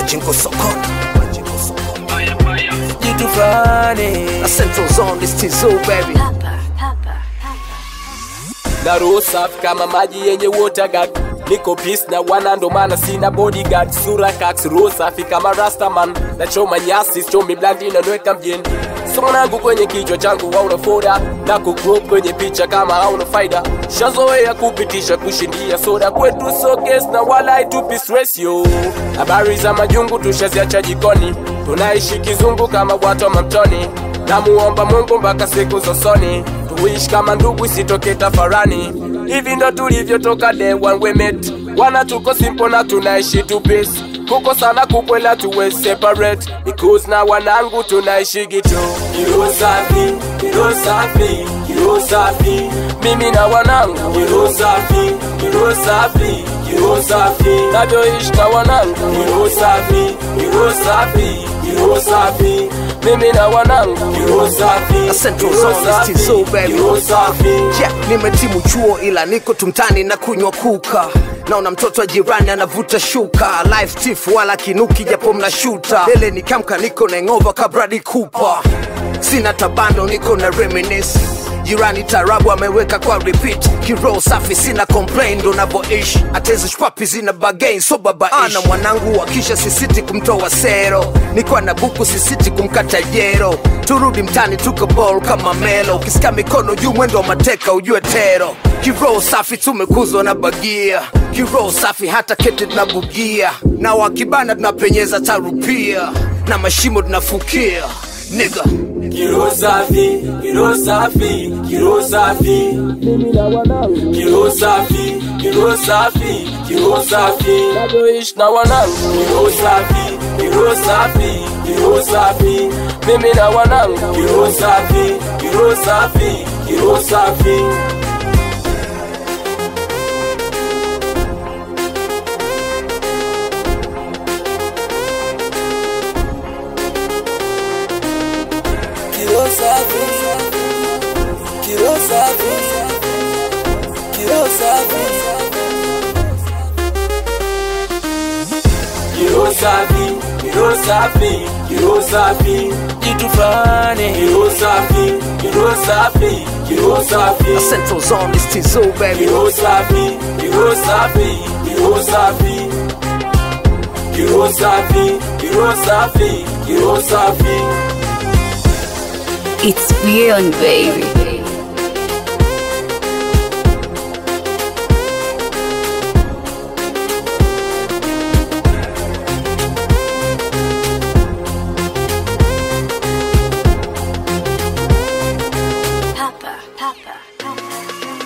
Majingo sokoni. Jitu flani na Central Zone, this Tizo baby. Na roho safi kama maji yenye water guard. Niko peace na wana ndo maana sina bodyguard. Sura kax roho safi kama Rastaman. Na choma nyasi, chomi blandi na nweka mjini. Somo nangu kwenye kichwa changu hauna foda. Na kugroup kwenye picha kama hauna faida. Shazoea kupitisha kushindia soda. Kwetu so case na wala haitupi stress yo. Habari za majungu tushaziacha jikoni. Tunaishi kizungu kama watu wa mamtoni. Na muomba Mungu mpaka siku zosoni. Tuishi kama ndugu isitoke tafarani. Hivi ndo tulivyo toka day one we met. Wana tuko simple na tunaishi to peace. Kuko sana kukwela tuwe separate. Because na wanangu tunaishi gitu. Kiro safi, kiro safi, kiro safi. Mimi na wanangu kiro safi, kiro safi, kiro safi. Navyoishi na wanangu kiro safi, kiro safi, kiro safi. Mimi na wanangu kiro safi, Central Zone, this Tizo baby. kiro safi. Yeah, nimetimu chuo ila niko tumtani na kunywa kuka. Naona mtoto wa jirani anavuta shuka. Life tiff wala kinuki japo mnashuta. Lele nikamka niko na ngova kabradi Cooper. Sina tabando niko na reminisce. Jirani tarabu ameweka kwa repeat. Kiro safi sina complain ndo navoishi. Atezi shpapi zina bagain so babaishi. Ana mwanangu wakisha sisiti kumtoa sero. Niko na buku sisiti kumkata jero. Turudi mtani tuko ball kama melo. Kisika mikono juu mwendo mateka ujue tero. Kiro safi tumekuzwa na bagia. Kiro safi hata kete tunabugia. Na wakibana tunapenyeza tarupia. Na mashimo tunafukia nigga. Kiro safi, kiro safi, kiro safi. Kiro safi, kiro safi, kiro safi. Navyoishi na wanangu kiro safi, kiro safi, kiro safi. Mimi na wanangu kiro safi, kiro safi, kiro safi. Kiro safi, kiro safi, kiro safi. Kiro safi, kiro safi, kiro safi. Jitu flani kiro safi, kiro safi, kiro safi. Central Zone, this Tizo baby. Kiro safi, kiro safi, kiro safi. Kiro safi, kiro safi, kiro safi. It's beyond, baby. Papa.